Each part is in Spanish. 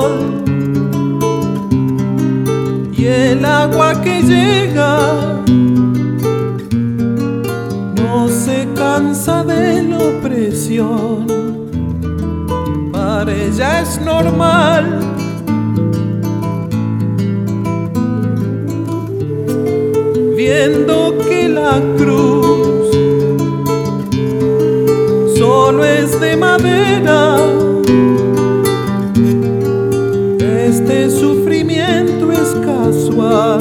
sol, y el agua que llega no se cansa de la opresión. Para ella es normal viendo que la cruz solo es de madera. Este sufrimiento es casual,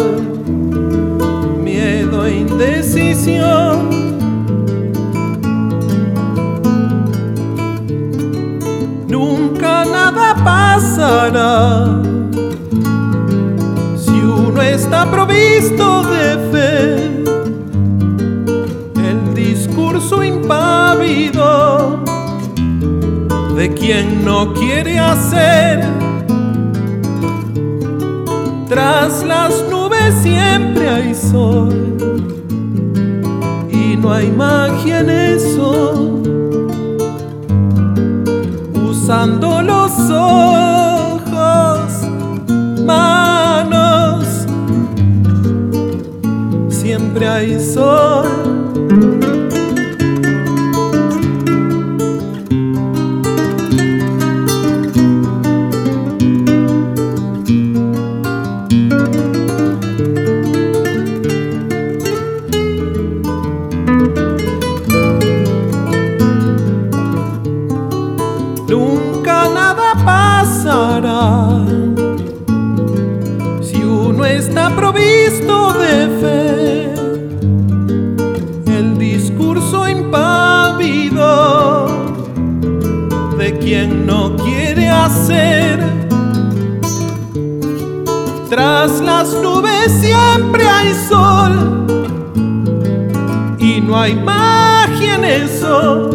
miedo e indecisión. Nunca nada pasará si uno está provisto de fe. El discurso impávido de quien no quiere hacer. Tras las nubes siempre hay sol, y no hay magia en eso. Usando los ojos, manos, siempre hay sol. Nunca nada pasará si uno está provisto de fe. El discurso impávido de quien no quiere hacer. Tras las nubes siempre hay sol, y no hay magia en eso.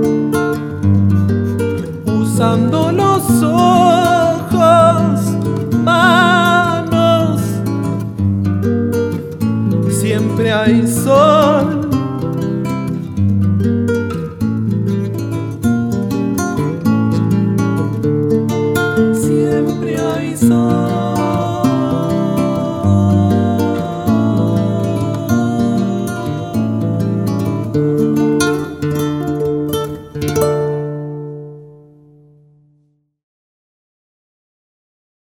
Usando los ojos, manos, siempre hay sol. Siempre hay sol.